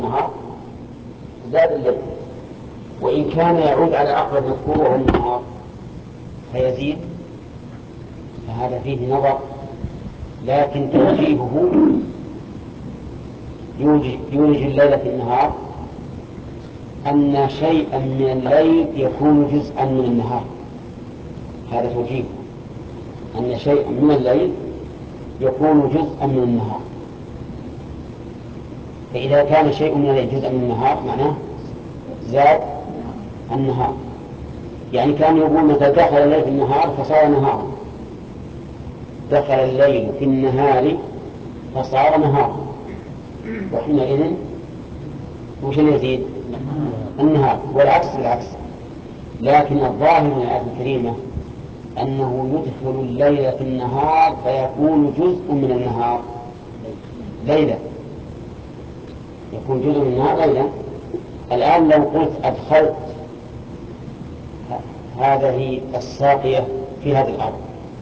النهار زاد الليل، وإن كان يعود على أقرب مذكور وهو النهار فيزيد، فهذا فيه نظر، لكن توجيهه يولج الليل في النهار أن شيئا من الليل يكون جزءا من النهار. هذا توجيهه أن شيئا من الليل يكون جزءا من النهار. فإذا كان شيء من الليل جزءا من النهار معناه زاد النهار. يعني كان يقول مثلا دخل الليل في النهار فصار نهارا، دخل الليل في النهار فصار نهارا، وحينئذ وش يزيد؟ النهار. والعكس بالعكس. لكن الظاهر من الآية الكريمة أنه يدخل الليل في النهار فيكون جزء من النهار ليلة، يكون جزء من النهار ليلة. الآن لو قلت أدخلت هذه الساقية في هذه الأرض،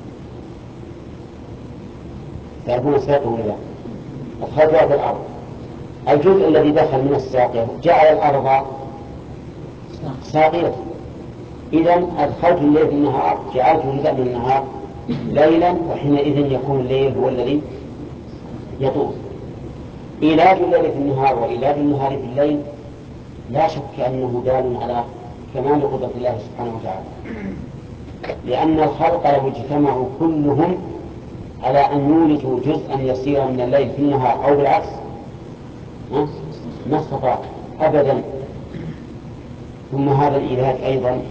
تعرفون الساقية ولا لا؟ أدخلت هذه الأرض، الجزء الذي دخل من الساقية جعل الأرض ساقية. إذن أدخلت الليل في النهار جعلت جزءا من النهار ليلا، وحينئذ يكون الليل هو الذي يطول. إيلاج الليل في النهار وإيلاج النهار في الليل لا شك أنه دال على كمال قدرة الله سبحانه وتعالى، لأن الخلق لو اجتمعوا كلهم على أن يولجوا جزءا يسيرا من الليل في النهار أو بالعكس ما استطاع أبدا. ثم هذا الإيلاج أيضا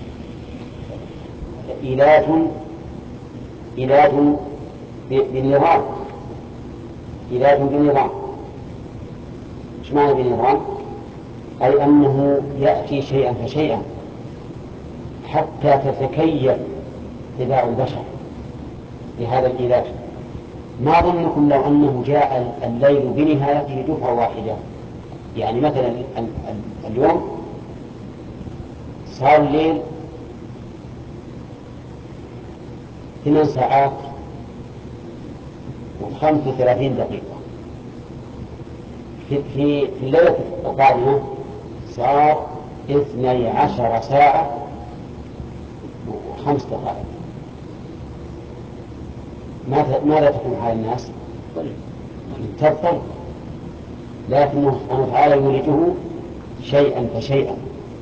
علاج بنظام، علاج بنظام. ايش معنى بنظام؟ أي أنه يأتي شيئا فشيئا حتى تتكيف طباع البشر لهذا العلاج. ما ظنكم لو أنه جاء الليل بنهايته دفعة واحدة؟ يعني مثلا اليوم صار الليل 8 ساعات و35 دقيقة، في الليلة القادمة صار 12 ساعة و5 دقائق. ماذا تكون حال الناس؟ تضطرب. لكنه سبحانه وتعالى يولده شيئا فشيئا.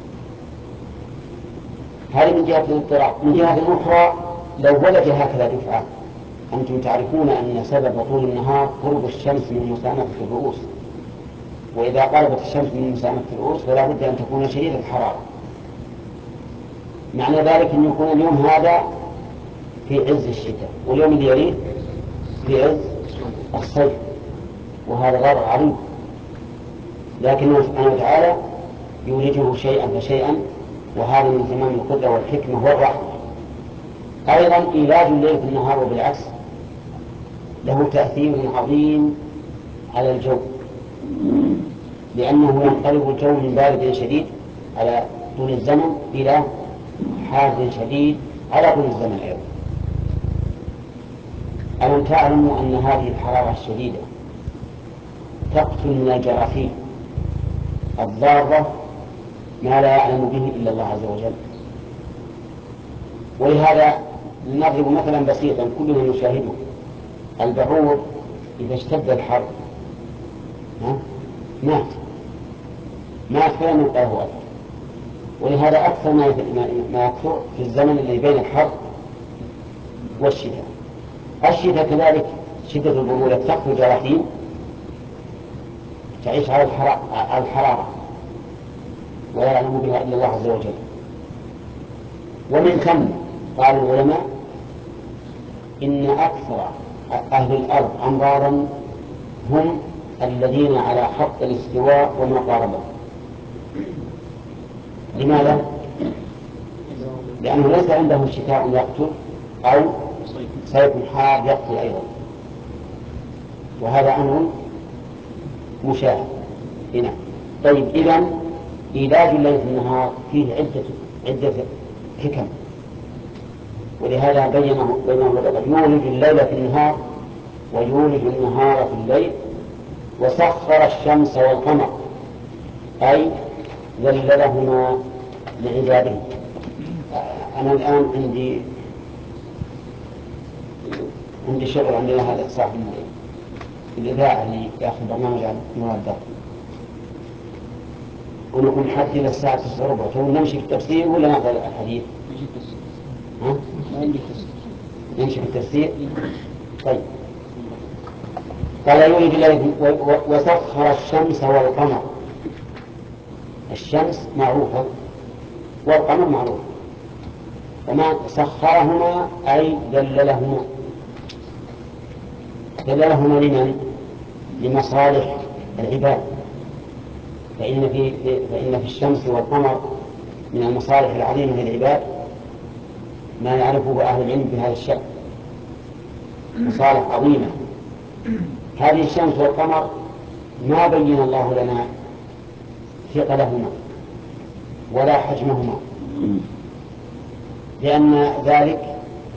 هذه من جهة الاضطراب. من جهة أخرى لو ولد هكذا دفعة، أنتم تعرفون أن سبب طول النهار قرب الشمس من مسامة الرؤوس، وإذا قربت الشمس من مسامة الرؤوس فلا بد أن تكون شديدة الحرارة. معنى ذلك أن يكون اليوم هذا في عز الشتاء واليوم اللي يليه في عز الصيف، وهذا ضرر عظيم. لكنه سبحانه وتعالى يولده شيئا فشيئا، وهذا من تمام القدرة والحكمة والرحمة. أيضا إيلاج الليل في النهار وبالعكس له تأثير عظيم على الجو، لأنه ينقلب الجو من بارد شديد على طول الزمن إلى حار شديد على طول الزمن أيضا. ألم تعلموا أن هذه الحرارة الشديدة تقتل من الجراثيم الضارة ما لا يعلم به إلا الله عز وجل؟ ولهذا نضرب مثلا بسيطا كلنا نشاهده، البعوض إذا اشتد الحر مات فلا نلقاه أكثر. ولهذا أكثر ما يكثر في الزمن الذي بين الحر والشتاء. الشتاء كذلك شدة البرودة تقتل جراثيم تعيش على الحرارة ولا يعلم بها إلا الله عز وجل. ومن ثم قال العلماء إن أكثر أهل الأرض أمراضا هم الذين على خط الاستواء وما قاربه. لماذا؟ لأنه ليس عندهم شتاء يقتل أو صيف حار يقتل أيضا، وهذا أمر مشاهد هنا. طيب، إذن إيلاج الليل في النهار فيه عدة حكم، ولهذا بينه يولج الليل في النهار ويولج النهار في الليل، وسخر الشمس والقمر أي ذللهما لعباده. أنا الآن عندي شغل عندنا هذا صاحب الإذاعة اللي يأخذ برنامج عن مواد ونكون حتى إلى الساعة 9:15 نمشي في التفسير ولا نأخذ الحديث؟ نمشي في التفسير. طيب قال يولد الليل وسخر الشمس والقمر. الشمس معروفة والقمر معروف، وما سخرهما أي دللهما لمن؟ لمصالح العباد. فإن في الشمس والقمر من المصالح العظيمة للعباد ما يعرفه أهل العلم في هذا الشأن، مصالح عظيمة. هذه الشمس والقمر ما بين الله لنا ثقلهما ولا حجمهما، لأن ذلك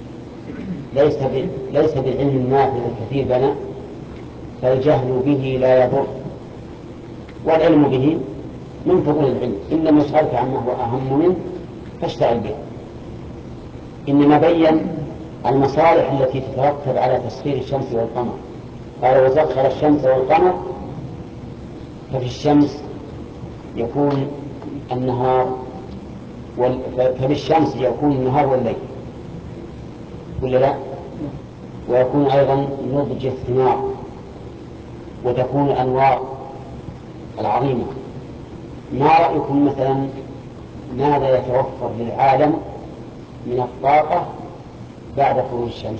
ليس بالعلم النافع الكثير لنا، فالجهل به لا يضر، والعلم به من فضول العلم. إنما يسألك عما هو أهم منه فاشتغل به. إنما بين المصالح التي تترتب على تسخير الشمس والقمر. قال وسخر الشمس والقمر، ففي الشمس يكون النهار فبالشمس يكون النهار والليل ولا لا؟ ويكون أيضا نضج الثمار وتكون الأنوار العظيمة. ما رأيكم مثلا ماذا يتوفر للعالم من الطاقة بعد خروج الشمس؟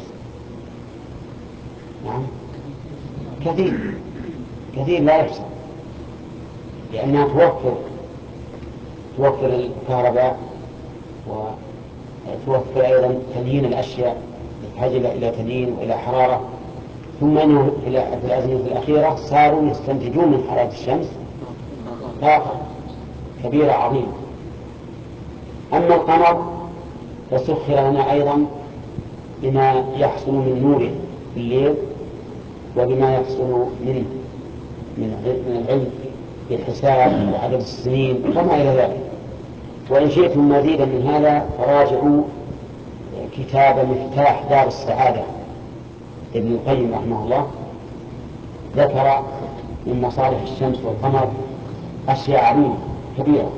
نعم كثير لا يحصى، لأنها توفر الكهرباء وتوفر أيضا تليين الأشياء تحتاج إلى تليين وإلى حرارة. ثم أنه في الأزمنة الأخيرة صاروا يستنتجون من حرارة الشمس طاقة كبيرة عظيمة. أما القمر فسخر لنا أيضا بما يحصل من نوره في الليل وبما يحصل من العلم بالحساب وعدد السنين وما إلى ذلك. وإن شئتم مزيدا من هذا فراجعوا كتاب مفتاح دار السعادة ابن القيم رحمه الله، ذكر من مصالح الشمس والقمر أشياء عظيمة كبيرة،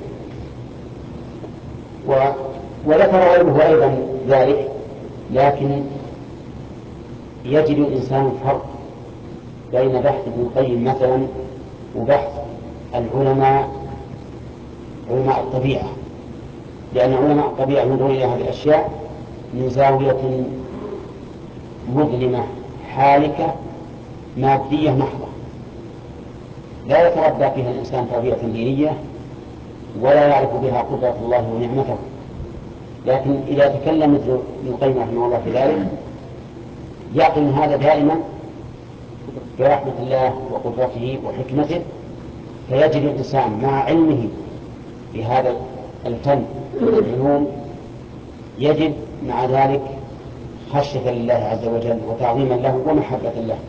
وذكر غيره أيضا ذلك. لكن يجد الإنسان الفرق بين بحث ابن القيم مثلا وبحث علماء الطبيعة، لأن علماء الطبيعة ينظرون إلى هذه الأشياء من زاوية مظلمة حالكة مادية محضة، لا يتربى فيها الإنسان تربية دينية ولا يعرف بها قدرة الله ونعمته. لكن إذا تكلم مثل ابن القيم رحمه الله في ذلك يعقل هذا دائما برحمة الله وقدرته وحكمته، فيجد الإنسان مع علمه بهذا الفن والعلوم يجد مع ذلك خشية لله عز وجل وتعظيما له ومحبة له.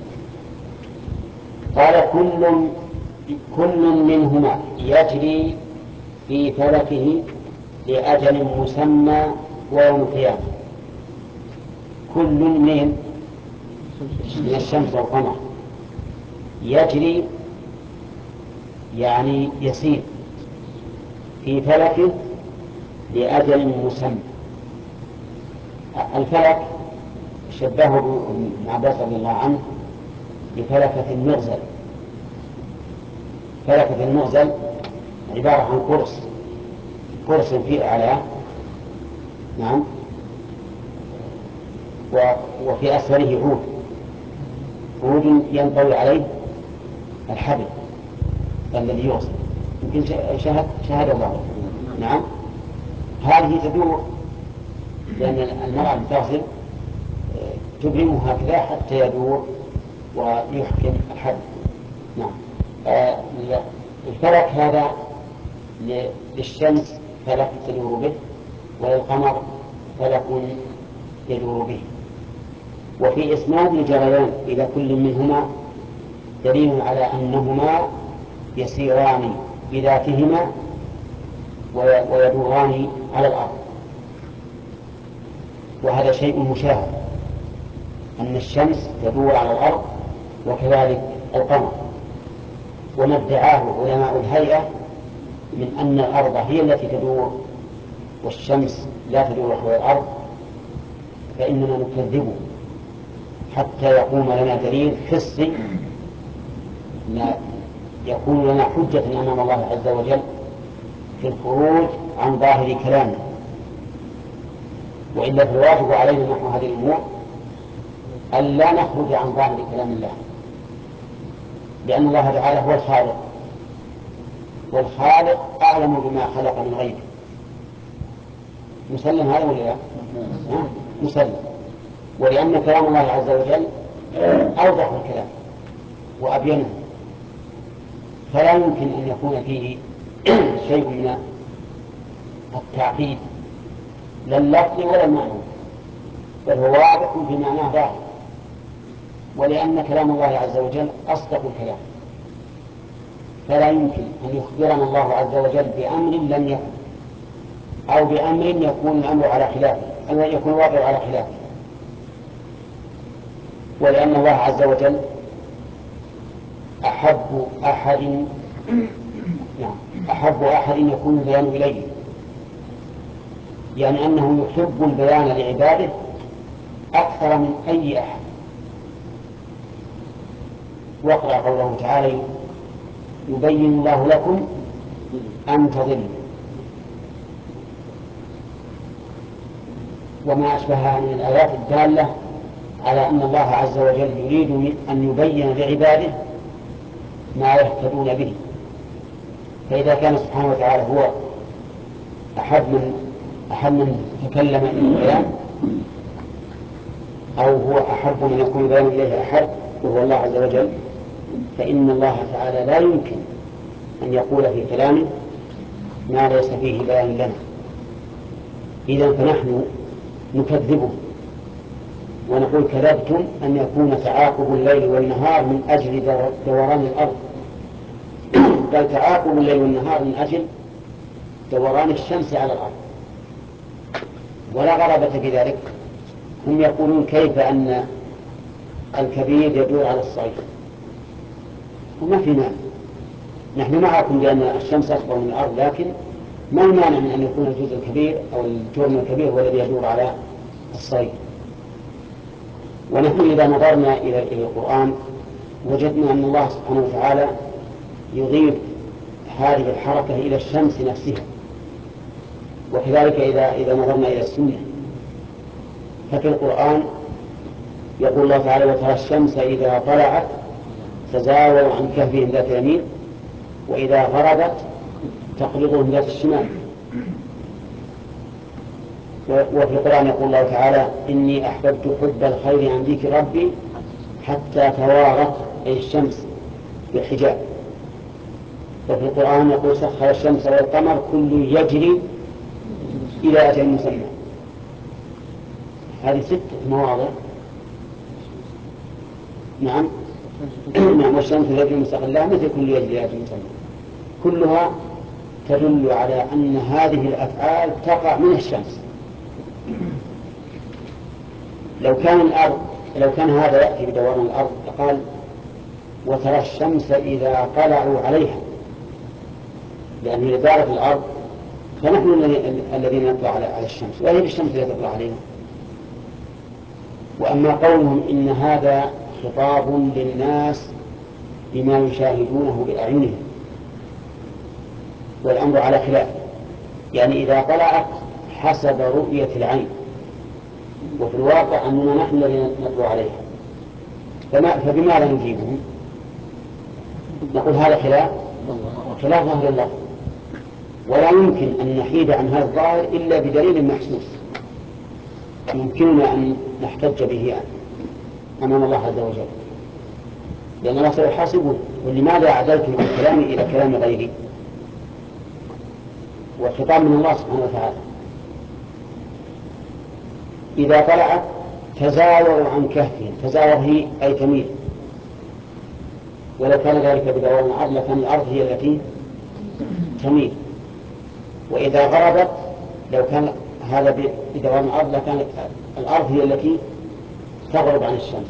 قال كل منهما يجري في فلكه لأجل مسمى ويوم القيامة. كل من الشمس والقمر يجري يعني يسير في فلكه لأجل مسمى. الفلك شبهه ابن عباس رضي الله عنه بفلكة المغزل. فلكة المغزل عبارة عن قرص في أعلاه، نعم، وفي أسفله عود ينطوي عليه الحبل الذي يغسل. يمكن شاهد الله. نعم، هذه تدور لأن المرأة بتغسل تبرمه هكذا حتى يدور ويحكم الحبل. نعم. الفلك هذا للشمس فلك تدور به، وللقمر فلك يدور به. وفي إسناد الجريان إلى كل منهما دليل على أنهما يسيران بذاتهما ويدوران على الأرض. وهذا شيء مشاهد أن الشمس تدور على الأرض وكذلك القمر. وما ادعاه علماء الهيئة من أن الأرض هي التي تدور والشمس لا تدور حول الأرض فإننا نكذبه حتى يقوم لنا دليل حسي يكون لنا حجة أمام الله عز وجل في الخروج عن ظاهر كلامه. وإلا فالواجب علينا نحو هذه الأمور أن لا نخرج عن ظاهر كلام الله، لأن الله تعالى هو الخالق، والخالق أعلم بما خلق من غيره. مسلم هذا ولا لا؟ مسلم. ولأن كلام الله عز وجل أوضح الكلام وأبينه، فلا يمكن أن يكون فيه شيء من التعقيد لا اللفظ ولا المعنى، بل هو واضح في معناه ظاهر. ولأن كلام الله عز وجل أصدق الكلام، فلا يمكن أن يخبرنا الله عز وجل بأمر لم يكن، أو بأمر يكون الأمر على خلافه، أو يكون الواقع على خلافه. ولأن الله عز وجل أحب أحد يكون البيان إليه، يعني أنه يحب البيان لعباده أكثر من أي أحد. واقرأ قوله تعالى: يبين الله لكم أن تضلوا، وما أشبهها من الآيات الدالة على أن الله عز وجل يريد أن يبين لعباده ما يهتدون به. فإذا كان سبحانه وتعالى هو أحب من تكلم إلى البيان، أو هو أحب من يكون البيان إليه أحد وهو الله عز وجل، فإن الله تعالى لا يمكن أن يقول في كلامه ما ليس فيه بيان لنا. إذن فنحن نكذبه ونقول: كذبتم أن يكون تعاقب الليل والنهار من أجل دوران الأرض، بل تعاقب الليل والنهار من أجل دوران الشمس على الأرض. ولا غرابة في ذلك. هم يقولون: كيف أن الكبير يدور على الصغير؟ وما في مانع، نحن معكم بأن الشمس أكبر من الأرض، لكن ما المانع من أن يكون الجزء الكبير أو الجرم الكبير هو الذي يدور على الصغير؟ ونحن إذا نظرنا إلى القرآن وجدنا أن الله سبحانه وتعالى يضيف هذه الحركة إلى الشمس نفسها. وكذلك إذا نظرنا إلى السنة، ففي القرآن يقول الله تعالى: وترى الشمس إذا طلعت تزاوروا عن كهفهم ذات اليمين وإذا غربت تقرضهم ذات الشمال. وفي القرآن يقول الله تعالى: إني أحببت حب الخير عن ذكر ربي حتى توارت أي الشمس بالحجاب. وفي القرآن يقول: سخر الشمس والقمر كل يجري إلى أجل مسمى. هذه 6 مواضع. نعم. والشمس تجري مستقلها مثل كل يجري إلى أجل مسمى. كلها تدل على أن هذه الأفعال تقع من الشمس. لو كان هذا يأتي بدوران الأرض فقال: وترى الشمس إذا طلعوا عليها، لأن هي دارت الأرض، فنحن الذين نطلع على الشمس، وهي الشمس التي تطلع علينا. وأما قولهم إن هذا خطاب للناس بما يشاهدونه بأعينهم، والأمر على خلاف، يعني إذا طلعت حسب رؤية العين، وفي الواقع أننا نحن الذين نطلع عليها، فبماذا نجيبهم؟ نقول: هذا خلاف ظاهر الله، ولا يمكن أن نحيد عن هذا الظاهر إلا بدليل محسوس يمكننا أن نحتج به أمام الله عز وجل، لأن الله سيحاسبه: ولماذا عدلتم عن كلامي إلى كلام غيري؟ والخطاب من الله سبحانه وتعالى. إذا طلعت تزاوروا عن كهفهم، تزاور هي أي تميل، ولو كان ذلك بدوران الأرض لكان الأرض هي التي تميل. وإذا غربت لو كان هذا بدوام الأرض لكانت الأرض هي التي تغرب عن الشمس.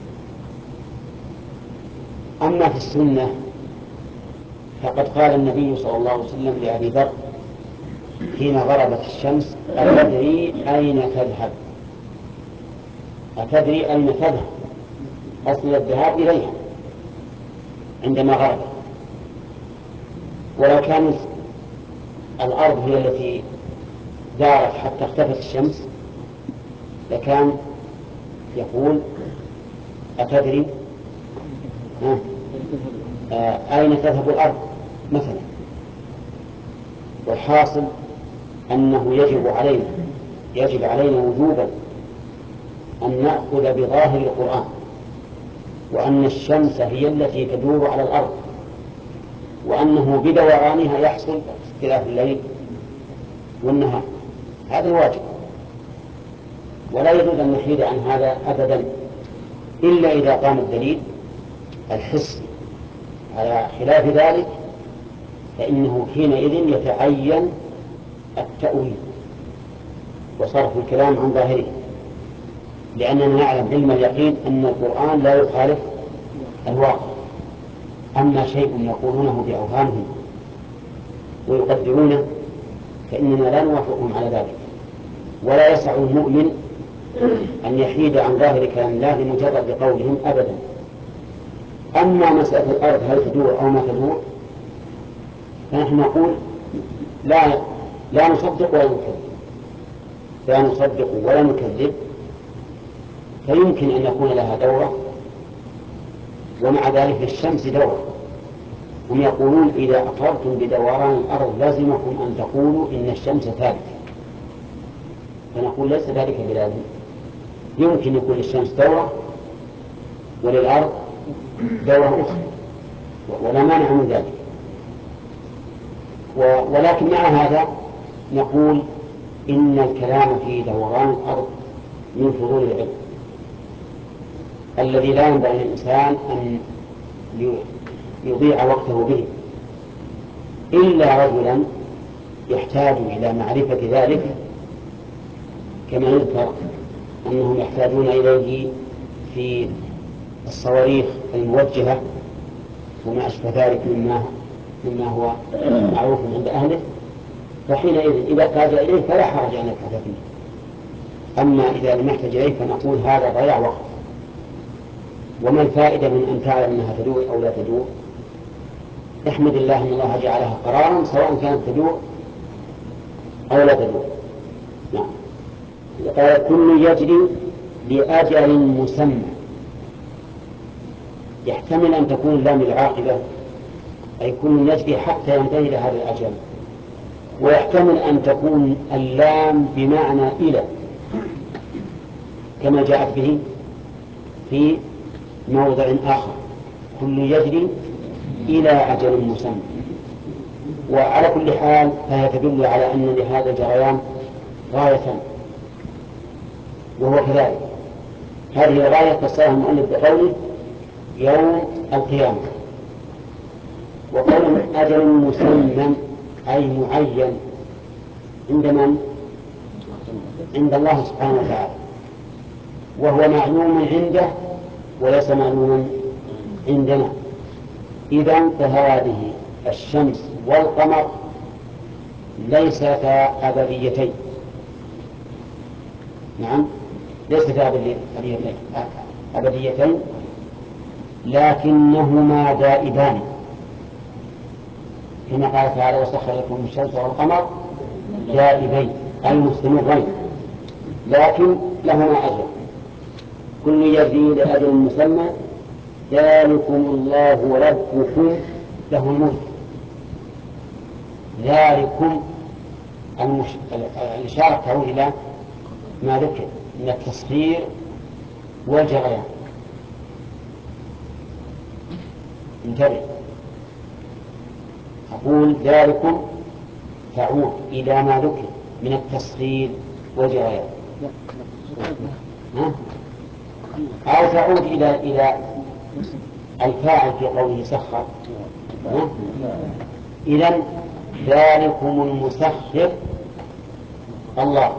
أما في السنة فقد قال النبي صلى الله عليه وسلم لأبي ذر حين غربت الشمس: أتدري أين تذهب؟ أتدري أين تذهب؟ أصل الذهاب إليها عندما غربت. ولو كانت الأرض هي التي دارت حتى اختفت الشمس لكان يقول: أتدري أين تذهب الأرض مثلا. والحاصل أنه يجب علينا وجوبا أن نأخذ بظاهر القرآن، وأن الشمس هي التي تدور على الأرض، وأنه بدورانها يحصل اختلاف الليل والنهار. هذا الواجب، ولا يجوز أن نحيد عن هذا أبدا إلا إذا قام الدليل الحسي. على خلاف ذلك فإنه حينئذ يتعين التأويل وصرف الكلام عن ظاهره، لأننا نعلم علم اليقين أن القرآن لا يخالف الواقع. أما شيء يقولونه بأوهامهم ويقدرونه فإننا لا نوافقهم على ذلك، ولا يسع المؤمن أن يحيد عن ظاهر كلام الله لمجرد قولهم أبدا. أما مسألة الأرض هل تدور أو ما تدور فنحن نقول لا نصدق ولا نكذب، لا نصدق ولا نكذب. فيمكن أن يكون لها دورة ومع ذلك للشمس دورة. هم يقولون: إذا أقررتم بدوران الأرض لازمكم أن تقولوا إن الشمس ثابتة. فنقول: ليس ذلك بلازم، يمكن يكون للشمس دورة وللأرض دورة أخرى، ولا مانع من ذلك. ولكن مع هذا نقول إن الكلام في دوران الأرض من فضول العلم الذي لا ينبغي للإنسان أن يضيع وقته به، إلا رجلا يحتاج إلى معرفة ذلك، كما يذكر أنهم يحتاجون إليه في الصواريخ الموجهة وما أشبه ذلك مما هو معروف عند أهله. فحينئذ إذا احتاج إليه فلا حرج أن يبحث فيه. أما إذا لم يحتاج إليه فنقول هذا ضياع وقت. وما الفائدة من أن تعلم أنها تدور أو لا تدور؟ احمد الله أن الله جعلها قرارا سواء كانت تدور أو لا تدور. نعم. كل يجري لأجل مسمى. يحتمل أن تكون اللام العاقبة أي كل يجري حتى ينتهي لهذا الأجل، ويحتمل أن تكون اللام بمعنى إلى كما جاءت به في موضع آخر: كل يجري إلى أجل مسمى. وعلى كل حال فهي تدل على أن لهذا الجريان غاية، وهو كذلك. هذه الغاية فسرها المؤلف بقوله يوم القيامة. وقول أجل مسمى أي معين عند من؟ عند الله سبحانه وتعالى، وهو معلوم عنده وليس معلوما عندنا. إذن فهذه الشمس والقمر ليستا أبديتين. نعم، ليستا أبديتين، لكنهما دائبان، كما قال تعالى: وسخر لكم الشمس والقمر دائبين أي مستمرين، لكن لهما أجل. كل يجري لأجل مسمى، ذلكم الله ربكم له الملك. ذلكم الإشارة تعود إلى ما ذكر من التصغير والجريان. انتبه، أقول ذلكم تعود إلى ما ذكر من التصغير والجريان، أو تعود إلى الفاعل في قوله سخر. إذن ذلكم المسخر الله.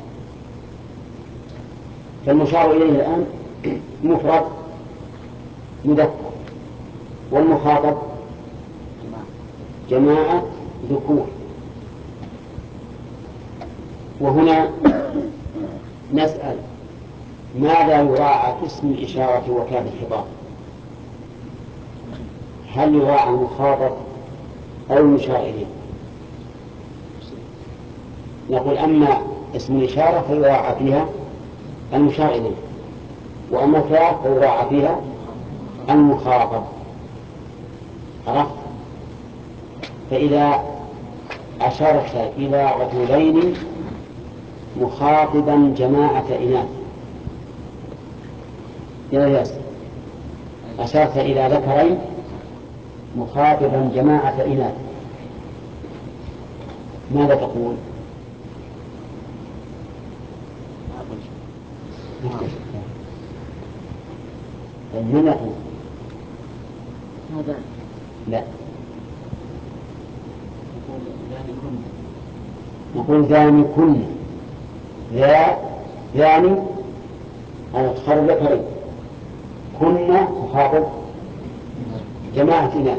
فالمشار إليه الآن مفرد مذكر، والمخاطب جماعة ذكور. وهنا نسأل ماذا يراعى في اسم الإشارة وكان الخطاب؟ هل يراعى المخاطب أو المشار إليه؟ نقول أما اسم الإشارة فيراعى فيها المشار إليه، وأما الكاف فيراعى فيها المخاطب. عرفت؟ فإذا أشرت إلى رجلين مخاطبا جماعة إناث، يا ياسر، أشرت إلى ذكرين مخاطبا جماعة إناث، ماذا تقول؟ هذا لا، نقول ذانكن. ذاني أنا أتخرج ذكرين، كنا مخاطب جماعة إناث،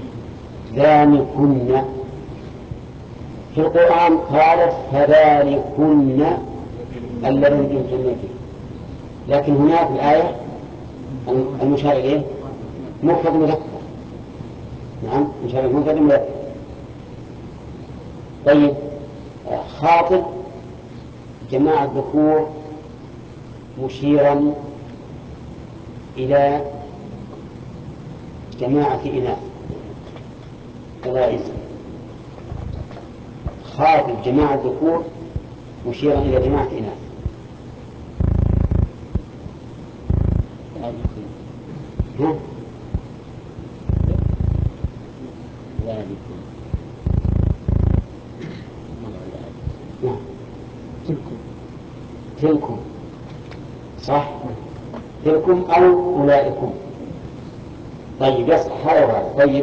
ذانكن. في القرآن قالت فذلكن الذي يمكن فيه، لكن هناك في الآية المشار إليه مفرد مذكر. نعم، مشار إليه مفرد مذكر. طيب، خاطب جماعة ذكور مشيرا إلى جماعة إناث، كذلك خاطب جماعة ذكور مشيرا إلى جماعة إناث. ها؟ تلكم صح، تلكم أو أولئكم. طيب يصح هذا. طيب،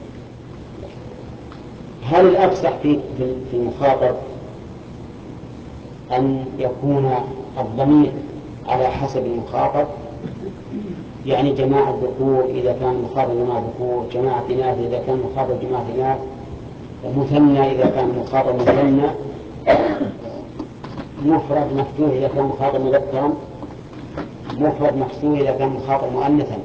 هل الأفصح في المخاطب أن يكون الضمير على حسب المخاطب، يعني جماعة ذكور إذا كان المخاطب جماعة ذكور، جماعة إناث إذا كان المخاطب جماعة إناث، مثنى إذا كان المخاطب مثنى، مفرد مفتوح إذا كان مخاطب مذكرا، مفرد مكسور إذا كان مخاطب مؤنثا،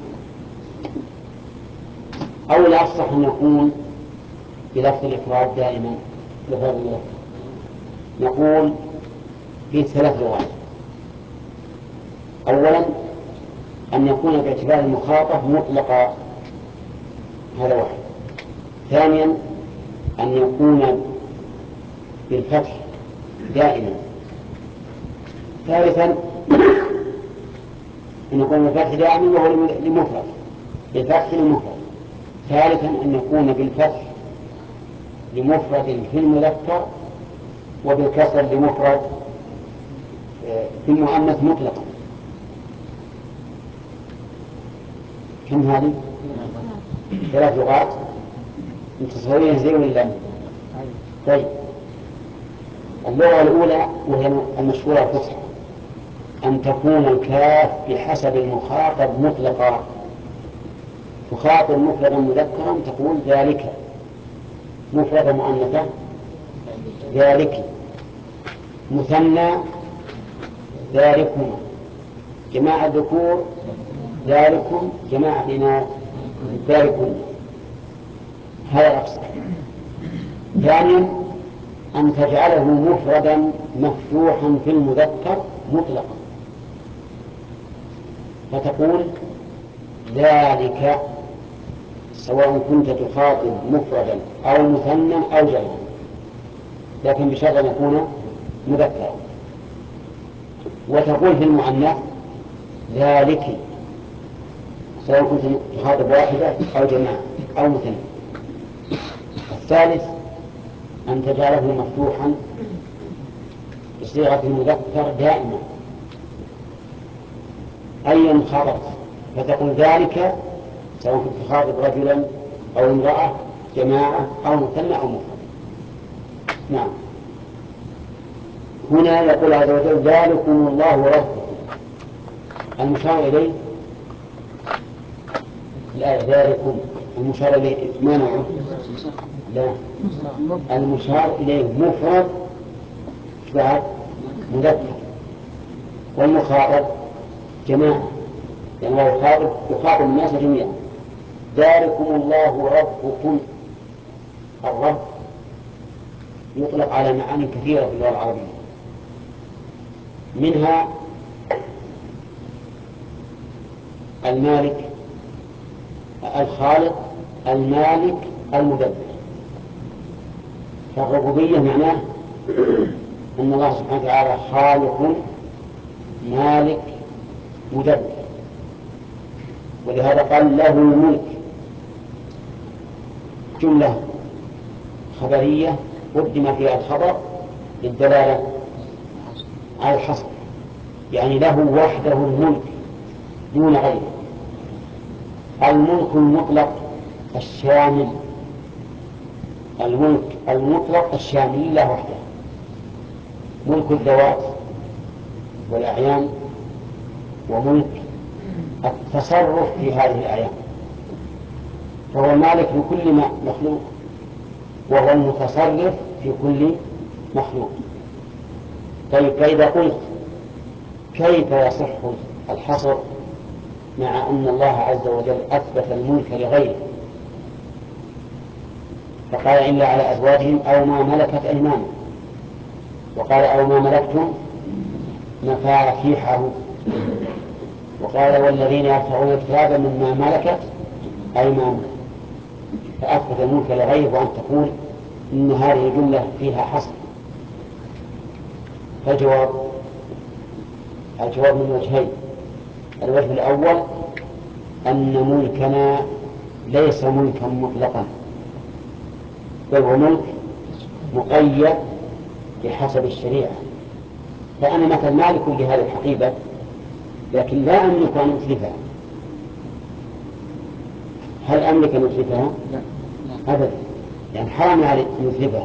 أو الأفصح أن يكون بلفظ الإفراد دائما لفظ المذكر. نقول في 3 لغات. أولا أن يكون باعتبار المخاطب مطلقا، هذا واحد. ثانيا أن يكون بالفتح دائما. ثالثا أن يكون بالفتح دائما وهو لمفرد، بالفتح لمفرد. ثالثا أن يكون بالفتح لمفرد في المذكر وبالكسر لمفرد في المؤنث مطلقا. كم هذه؟ 3 لغات متصورين زي ولا؟ طيب، اللغة الأولى وهي المشهورة الفصحى أن تكون الكاف بحسب المخاطب مطلقا. تخاطب مفردا مذكرا تقول ذلك، مفردا مؤنثا ذلك، مثنى ذلكما، جماعة ذكور ذلكم، جماعة إناث ذلكم. هذا الأفصح. ثانيا أن تجعله مفردا مفتوحا في المذكر مطلقا، فتقول ذلك، سواء كنت تخاطب مفردا أو مثنى أو جمعا، لكن بشرط أن يكون مذكرا. وتقول في المؤنث ذلك، سواء كنت تخاطب واحدة أو جماعة أو مثنى. الثالث أن تجعله مفتوحا بصيغة المذكر دائما أيا خاطبت، فتقول ذلك سواء كنت تخاطب رجلا أو امرأة، جماعة أو مثنى أو مفرد. نعم. هنا يقول عز وجل ذلكم الله ربكم. المشار إليه الآية ذلكم المشار إليه ما نوعه؟ لا، المشار إليه مفرد بعد مذكر، والمخاطب جماعة، يعني هو يخاطب الناس جميعا. ذلكم الله ربكم. الرب يطلق على معاني كثيرة في اللغة العربية، منها المالك، الخالق، المالك، المدبر. فالربوبية معناه أن الله سبحانه وتعالى خالق مالك مدبر، ولهذا قال له الملك، جملة خبرية قدم فيها الخبر للدلالة على الحصر، يعني له وحده الملك دون غيره. الملك المطلق الشامل، الملك المطلق الشامل له وحده، ملك الذوات والأعيان، وملك التصرف في هذه الأعيان، فهو المالك لكل مخلوق، وهو المتصرف في كل مخلوق. طيب، فإذا قلت كيف يصح الحصر مع أن الله عز وجل أثبت الملك لغيره، فقال إلا على أزواجهم أو ما ملكت أيمانهم، وقال أو ما ملكتم مفاتيحه، وقال والذين يرفعون الكتاب مما ملكت أيمانهم، فأثبت الملك لغيره، وأن تقول إن هذه الجملة فيها حصر. فالجواب من وجهين. الوجه الأول أن ملكنا ليس ملكا مطلقا، بل هو ملك مقيد بحسب الشريعة. فأنا مثل مالك لهذه الحقيبة، لكن لا أملك أن أتلفها. هل أملك أن أتلفها؟ أبدا، يعني حرام علي أن أتلفها.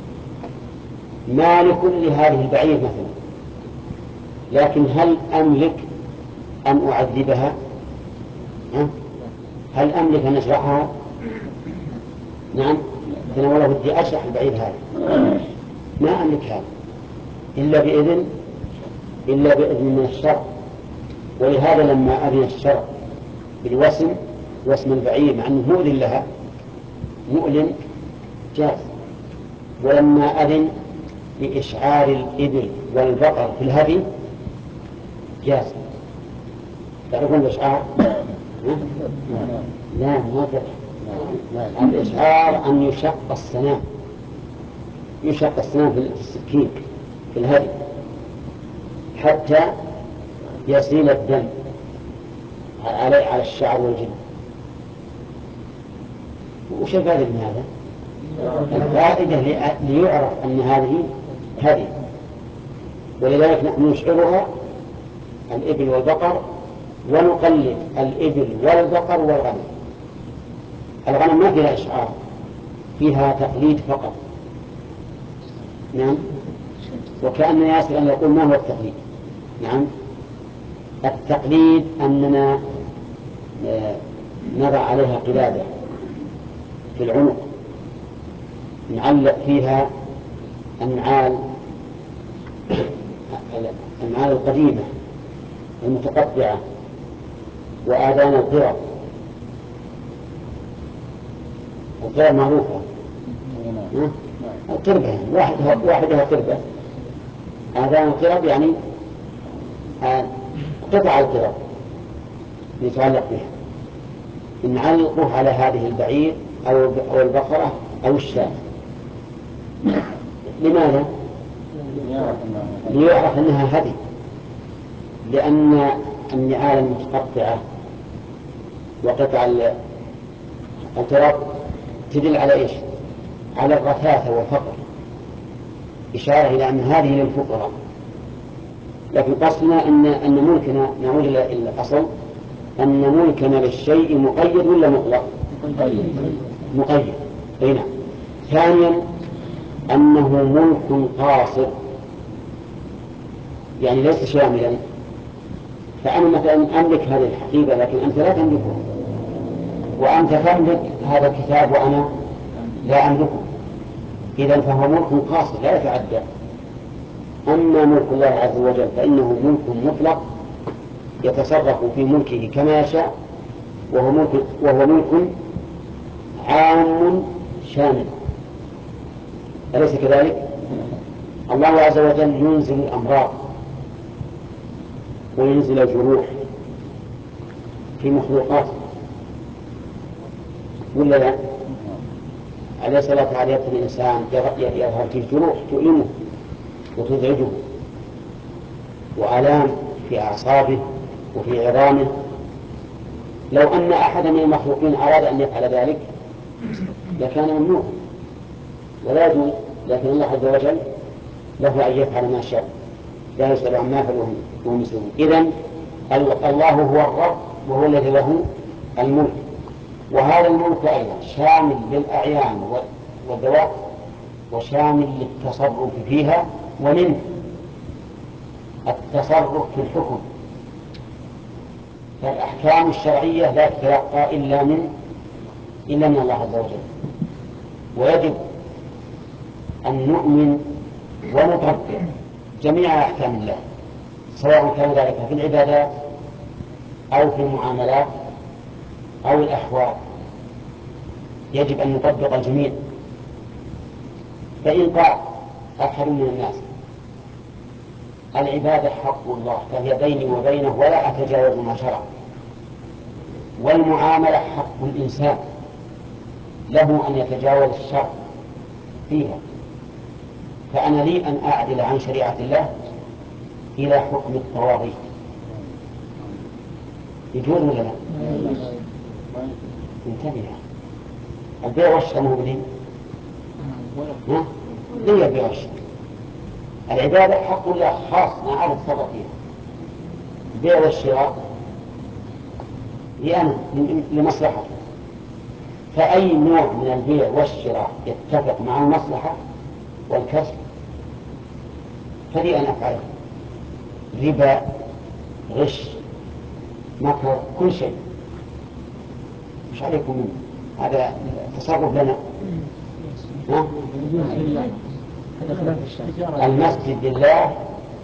مالك لهذه البعير مثلا، لكن هل أملك أن أعذبها؟ هل أملك أن أشرحها؟ نعم، أنا والله بدي أشرح البعير هذا، ما أملك هذا إلا بإذن من الشرع. ولهذا لما أذن الشرع بالوسم، وسم البعير مع أنه مؤذن لها، مؤلم، جاز. ولما أذن بإشعار الإبل والبقر في الهدي جاز. تعرفون الإشعار؟ لا، ما فتح. الإشعار أن يشق السنام في السكين في الهدي حتى يسيل الدم على الشعر والجلد. وش الفائدة من هذا؟ الفائدة ليعرف أن هذه هدي، ولذلك نحن نشعرها الإبل والبقر، ونقلد الإبل والبقر والغنم. الغنم ما فيها إشعار، فيها تقليد فقط. نعم، وكأن ياسر أن يقول ما هو التقليد. نعم، التقليد أننا نضع عليها قلادة في العنق، نعلق فيها النعال القديمة المتقطعة، وآذان القرى معروفة، القربة يعني واحدها قربة. آذان القرب يعني قطع القرب يتعلق بها، نعلقه على هذه البعير أو البقرة أو الشاة. لماذا؟ ليعرف أنها هدي، لأن النعال المتقطعة وقطع القرب تدل على إيش؟ على الرثاثة والفقر، إشارة إلى أن هذه للفقراء. لكن قصدنا أن ملكنا، نعود إلى الأصل، أن ملكنا للشيء مقيد ولا مطلق؟ مقيد. أي نعم. ثانيا أنه ملك قاصر، يعني ليس شاملا. فأنا مثلا أملك هذه الحقيبة لكن أنت لا تملكها، وأنت تملك هذا الكتاب وأنا لا أملكه، إذا فهو ملك قاصر لا يتعدى. أما ملك الله عز وجل فإنه ملك مطلق يتصرف في ملكه كما يشاء، وهو ملك عام شامل، أليس كذلك؟ الله عز وجل ينزل الأمراض وينزل الجروح في مخلوقاته ولا لا؟ أليس لا تعرف الإنسان يظهر فيه جروح تؤلمه وتزعجه، وآلام في أعصابه وفي عظامه؟ لو أن أحدا من المخلوقين أراد أن يفعل ذلك لكان ممنوع ولا يجوز، لكن الله عز وجل له أن يفعل ما شاء، لا يسأل عما يفعل وهم يسألون. إذن الله هو الرب وهو الذي له الملك، وهذا الملك أيضا شامل للأعيان والذوات وشامل للتصرف فيها، ومنه التصرف في الحكم. فالأحكام الشرعية لا تتلقى إلا من الله عز وجل، ويجب أن نؤمن ونطبق جميع أحكام الله، سواء كان ذلك في العبادات أو في المعاملات أو الأحوال، يجب أن نطبق الجميع. فإن قال أحد من الناس العبادة حق الله فهي بيني وبينه ولا أتجاوز ما شرع، والمعاملة حق الإنسان له أن يتجاوز الشرع فيها، فأنا لي أن أعدل عن شريعة الله إلى حكم الطواغيت، يجوز ولا لا؟ انتبه، البيع والشراء مو بدين؟ ليه البيع والشراء؟ العبادة حق الله خاص ما عاد التصرف فيها، البيع والشراء لأنا لمصلحة، فأي نوع من البيع والشراء يتفق مع المصلحة والكسب فلي أن أفعله، ربا، غش، مكر، كل شيء، مش عليكم منه، هذا تصرف لنا. المسجد لله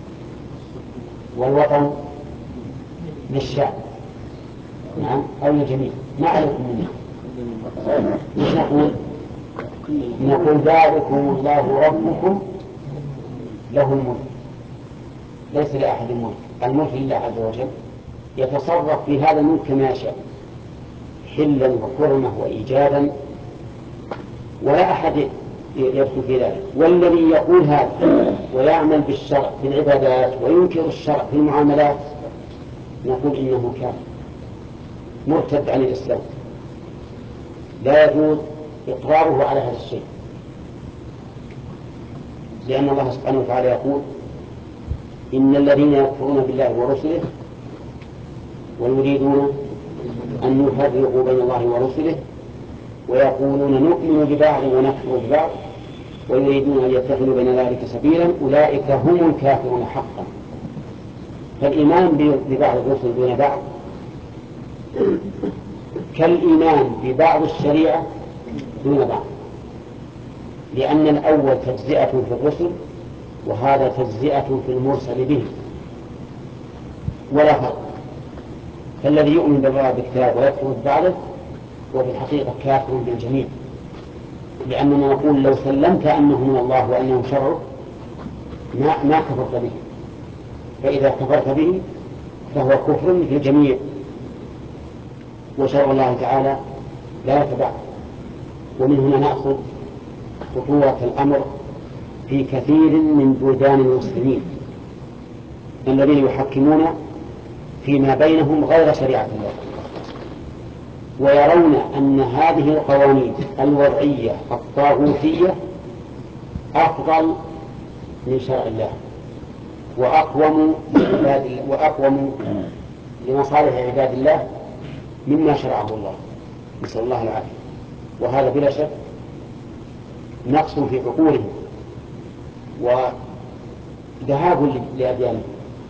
والوطن للشعب، نعم، أو للجميع، ما عليكم منه. مش نقول ذلكم الله ربكم له الملك، ليس لأحد الملك، الملك لله عز وجل، يتصرف في هذا الملك كما يشاء، حلا وحرمة وإيجابا، ولا أحد يدخل في ذلك. والذي يقول هذا ويعمل بالشرع في العبادات وينكر الشرع في المعاملات نقول إنه كافر مرتد عن الإسلام، لا يجوز إقراره على هذا الشيء، لأن الله سبحانه وتعالى يقول إن الذين يكفرون بالله ورسله ويريدون أن يفرقوا بين الله ورسله ويقولون نؤمن ببعض ونكفر ببعض ويريدون أن يتخذوا بين ذلك سبيلا أولئك هم الكافرون حقا. فالإيمان ببعض الرسل دون بعض كالإيمان ببعض الشريعة دون بعض، لأن الأول تجزئة في الرسل وهذا تجزئة في المرسل به ولا فرق. فالذي يؤمن بالله بكتاب ويكفر ببعضه وفي الحقيقة كافر بالجميع، لأننا نقول لو سلمت أنه من الله وأنه شرعه ما كفرت به، فإذا كفرت به فهو كفر في الجميع، وشرع الله تعالى لا يتبع. ومن هنا نأخذ خطورة الأمر في كثير من بلدان المسلمين الذين يحكمون فيما بينهم غير شريعة الله، ويرون أن هذه القوانين الوضعية الطاغوتية أفضل من شرع الله وأقوم لمصالح عباد الله مما شرعه الله، نسأل الله العافية. وهذا بلا شك نقص في عقولهم وذهاب لأديانهم.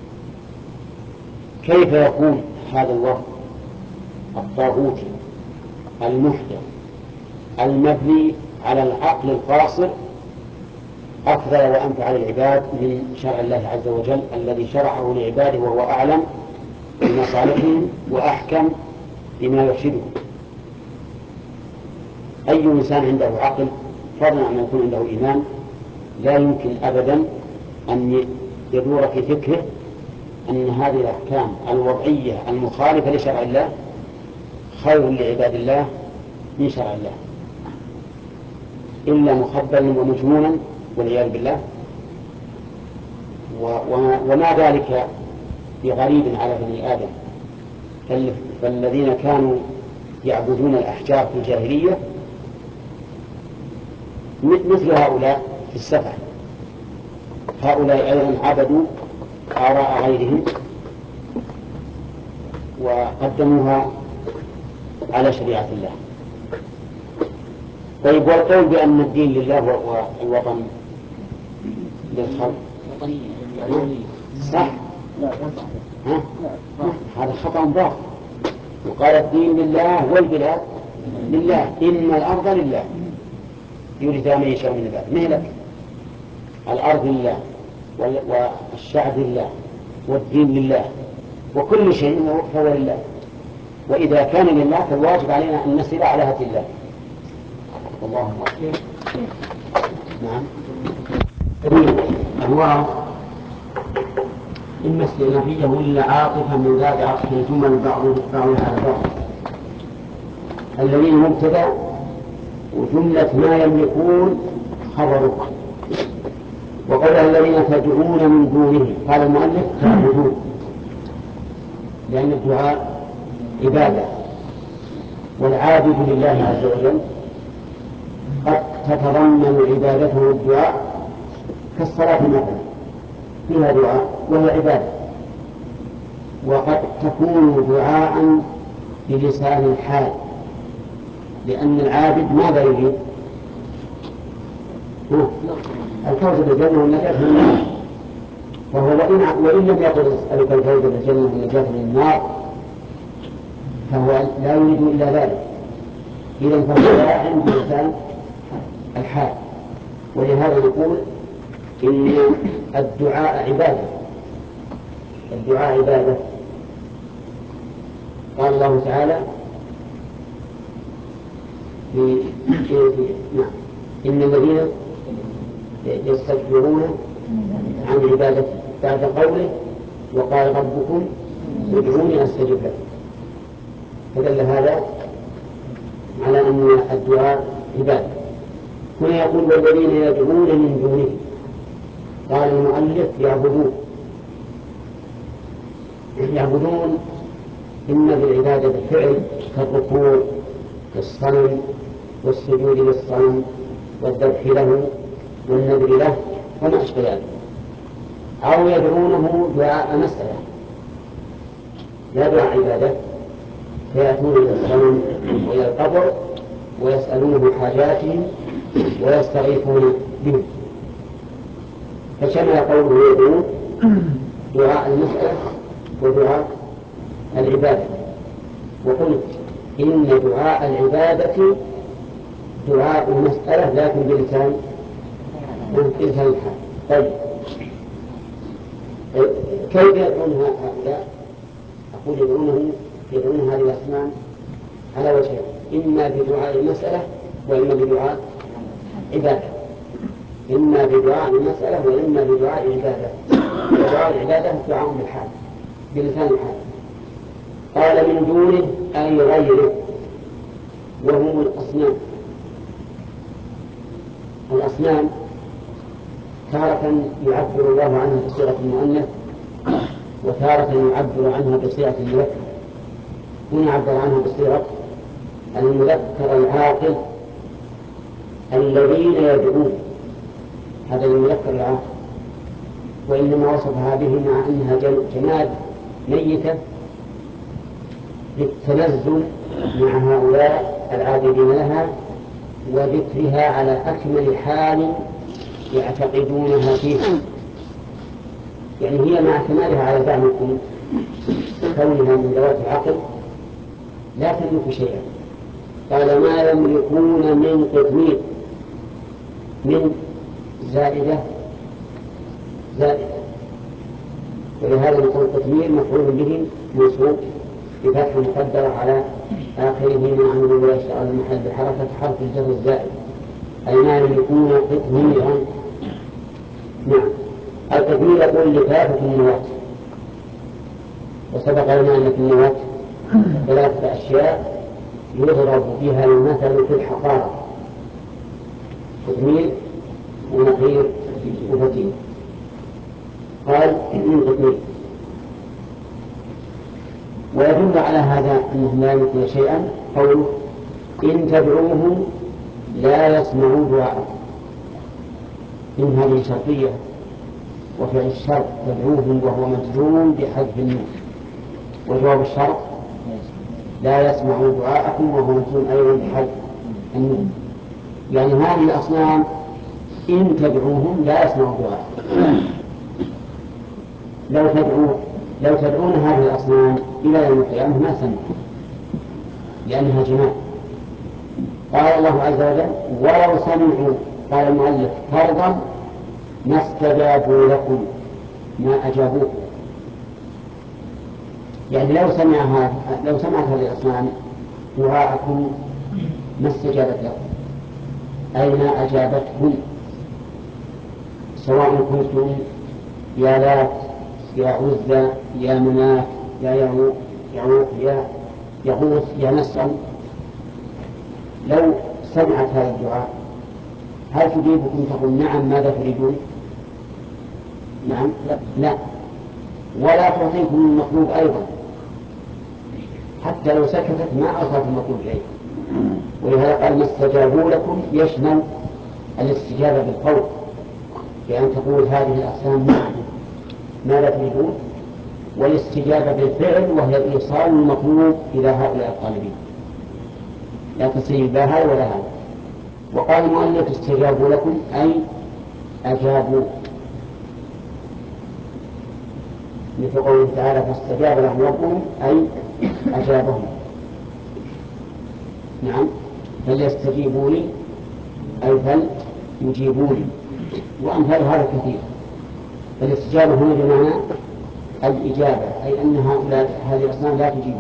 كيف يكون هذا الوضع الطاغوتي المحدث المبني على العقل القاصر أفضل وأنفع للعباد من شرع الله عز وجل الذي شرعه لعباده وهو أعلم بمصالحهم وأحكم بما يرشدهم؟ أي إنسان عنده عقل فضلا عن أن يكون عنده إيمان لا يمكن أبدا أن يدور في فكره أن هذه الأحكام الوضعية المخالفة لشرع الله خير لعباد الله من شرع الله، إلا مخبلا ومجنونا والعياذ بالله. وما ذلك بغريب على بني آدم، فالذين كانوا يعبدون الأحجار في الجاهلية مثل هؤلاء في السفح، هؤلاء أيضا عبدوا آراء غيرهم وقدموها على شريعة الله. طيب، والقول بأن الدين لله والوطن للخلق صح؟ هذا خطأ ضاق. وقال الدين لله والبلاد لله، إن الأرض لله يورثها من يشاء من عباده. مهلك الأرض لله والشعب لله والدين لله وكل شيء فهو لله، وإذا كان لله فالواجب علينا أن نسير على هدي الله. والله أكبر. نعم. الواو إما استئنافية وإلا عاطفة من ذات عطف الجمل بعضها على بعض. الذين مبتدأ وجملة ما يملكون خبره. وقال الذين تدعون من دونه، قال المؤلف تعبدون، لأن الدعاء عبادة، والعابد لله عز وجل قد تتضمن عبادته الدعاء كالصلاة مثلا فيها دعاء وهي عبادة، وقد تكون دعاء بلسان الحال، لأن العابد ماذا يريد؟ الفوز بالجنة والنجاة من النار، وهو وإن لم يقل أسألك الفوز بالجنة والنجاة من النار فهو لا يريد إلا ذلك. إذا فهو داع بلسان الحال. ولهذا نقول إن الدعاء عبادة، الدعاء عبادة. قال الله تعالى نعم، إن الذين يستكبرون عن عبادته بعد قوله وقال ربكم ادعوني أستجب لكم، فدل هذا على أن الدعاء عبادة. هنا يقول والذين يدعون من دونه، قال المؤلف يعبدون إما بالعبادة بالفعل كالركوع والصنم والسجود للصنم والذبح له والنذر له وما أشبه ذلك، أو يدعونه دعاء مسألة لا دعاء عبادة، فيأتون إلى الصنم وإلى القبر ويسألونه حاجاتهم ويستغيثون به، فشمل قوله يدعون دعاء المسألة ودعاء العبادة. وقلت إن دعاء العبادة دعاء المسألة لكن بلسان الحال. طيب، كيف يدعون هؤلاء؟ أقول يدعون هذه الأصنام على وجهين، إما بدعاء المسألة وإما بدعاء عبادة، إما بدعاء المسألة وإما بدعاء عبادة. ودعاء العبادة دعاء بالحال بلسان الحال. قال من دونه أي غيره، وهم الأصنام. الأصنام تارة يعبر الله عنها بصيغة المؤنث وتارة يعبر عنها بصيغة المذكر. هنا عبر عنها بصيغة المذكر العاقل الذين يدعون، هذا المذكر العاقل، وإنما وصفها به مع أنها جماد ميتة للتنزل مع هؤلاء العابدين لها وذكرها على أكمل حال يعتقدونها فيها، يعني هي مع اعتمادها على زعمكم كونها من ذوات العقل لا تملك شيئا. قال ما يملكون من قطمير، من زائدة ولهذا نقول قطمير مفعول به منصوب بفتح مقدر على آخره ما عملوا ولا يشتغل المحل بحركة حرف الجر الزائد، أي ما يملكون قطميرا. نعم، القطمير يقول لكافة النواة، وسبق لنا أن في النواة 3 أشياء يضرب بها المثل في الحقارة: قطمير ونقير وفتيل. قال من قطمير. ويدل على هذا أنهم لا يملكون شيئا قوله إن تدعوهم لا يسمعوا دعاءكم. إن هذه شرطية، وفعل الشرط تدعوهم وهو مجزوم بحذف النون، وجواب الشرط لا يسمعوا دعاءكم وهو مجزوم أيضا بحذف النون. يعني هذه الأصنام إن تدعوهم لا يسمعوا دعاءكم. لو تدعون هذه الأصنام إلى يوم القيامة ما سمعوا، لأنها جمال. قال الله عز وجل ولو سمعوا، قال المؤلف فرضا ما استجابوا لكم، ما أجابوكم. يعني لو سمعت هذه الأصنام دعاءكم ما استجابت لكم، أي ما أجابتكم، سواء كنتم يا لات يا عزى يا مناة يا يعوق يا يغوث يا نسر. لو سمعت هذا الدعاء هل تجيبكم تقول نعم ماذا تريدون؟ نعم لا، ولا تعطيكم المطلوب أيضا، حتى لو سكتت ما أعطت المطلوب إليه. ولهذا قال ما استجابوا لكم يشمل الاستجابة بالقول، بأن تقول هذه الأقسام نعم ماذا تريدون، والاستجابة بالفعل وهي إيصال المطلوب إلى هؤلاء الطالبين، لا تستجيب لا هذا ولا هذا. وقال المؤلف استجابوا لكم أي أجابوا، مثل قوله تعالى فاستجاب لهم ربهم أي أجابهم. نعم، فليستجيبوا لي أي فليجيبوا لي، وأمثال هذا كثير. فالاستجابة هنا بمعنى الإجابة، أي أن هذه الأصنام لا تجيب.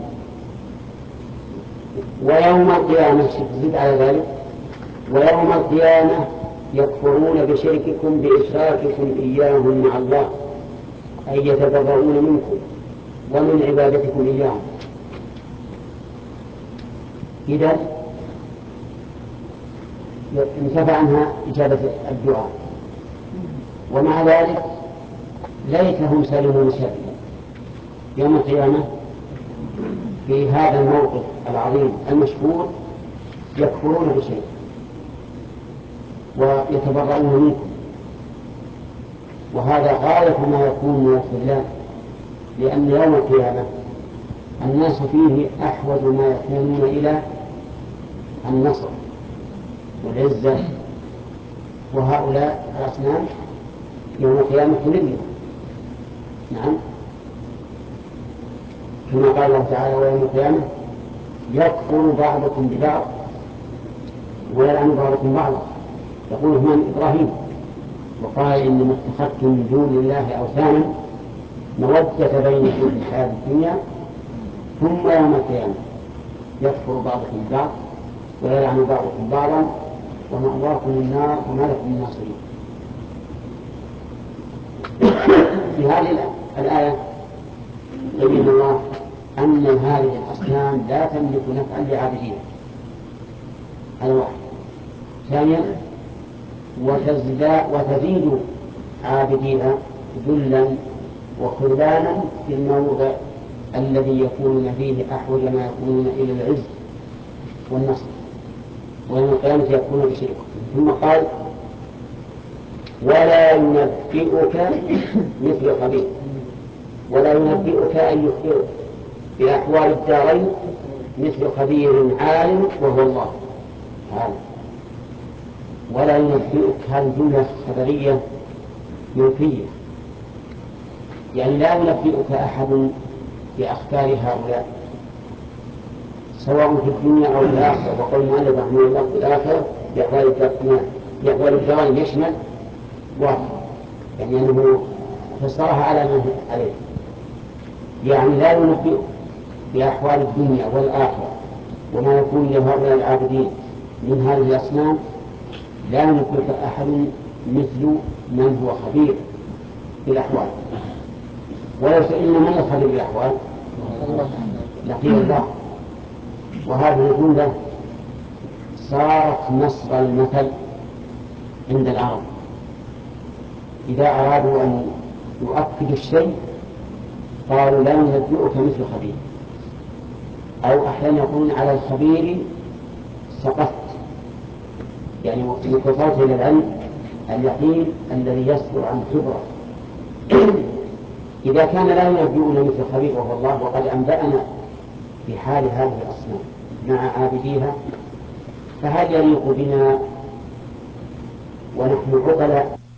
ويوم القيامة زد على ذلك ويوم القيامة يكفرون بشرككم بإشراككم إياهم مع الله، أي يتبرؤون منكم ومن عبادتكم إياهم. إذا انتفى عنها إجابة الدعاء، ومع ذلك ليتهم سلموا من شر يوم القيامة. في هذا الموقف العظيم المشهور يكفرون بشيء ويتبرؤون منكم، وهذا غاية ما يكون من الخذلان، لأن يوم القيامة الناس فيه أحوج ما يكونون إلى النصر والعزة، وهؤلاء الأصنام يوم القيامة تذلهم. نعم، كما قال الله تعالى ويوم القيامة يكفر بعضكم ببعض ويلعن بعضكم بعضا. يقول هنا إبراهيم وقال إنما اتخذتم من دون الله أوثانا مودة بينكم في الحياة الدنيا ثم يوم القيامة يكفر بعضكم ببعض ويلعن بعضكم بعضا ومأواكم النار وما لكم من ناصرين. في هذه الآية يبين الله أن هذه الأصنام لا تملك نفعا لعابدين، هذا واحد. ثانيا وتزيد عابديها ذلا وخذلانا في الموضع الذي يكونون فيه أحوج ما يكونون إلى العز والنصر، ويوم القيامة يكونون بشرك. ثم قال ولا ينبئك مثل خبير. ولا ينبئك أن يخبرك بأحوال الدارين مثل خبير عالم وهو الله تعالى. ولا ينبئك هذه جملة خبرية منفية، يعني لا ينبئك أحد بأخبار هؤلاء سواء في الدنيا أو في الآخرة. وقول المؤلف رحمه الله في الآخرة بأحوال الدوام يشمل واحد، يعني أنه فسرها على ما عليه، يعني لا ينبئ بأحوال الدنيا والآخرة وما يكون لهؤلاء العابدين من هذه الأصنام، لا ينبئك أحد مثل من هو خبير بالأحوال. ولو سئلنا من الخبير بالأحوال لقيل الله. وهذه الجملة صارت نصب المثل عند العرب إذا أرادوا أن يؤكدوا الشيء قالوا لا ننبئك مثل خبير، أو أحيانا يقولون على الخبير سقطت، يعني وصلت إلى العلم اليقين الذي يصدر عن خبرة. إذا كان لا ينبئنا مثل خبير وهو الله وقد أنبأنا في حال هذه الأصنام مع عابديها، فهل يليق بنا ونحن عقلاء